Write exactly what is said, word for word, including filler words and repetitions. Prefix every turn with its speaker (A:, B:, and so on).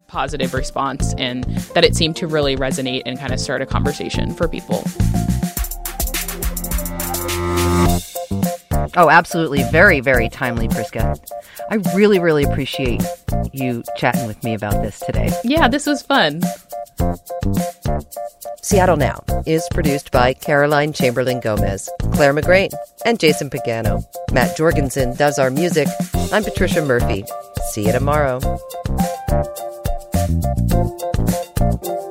A: positive response, and that it seemed to really resonate and kind of start a conversation for people.
B: Oh, absolutely. Very, very timely, Priska. I really, really appreciate you chatting with me about this today.
A: Yeah, this was fun.
C: Seattle Now is produced by Caroline Chamberlain Gomez, Claire McGrain, and Jason Pagano. Matt Jorgensen does our music. I'm Patricia Murphy. See you tomorrow.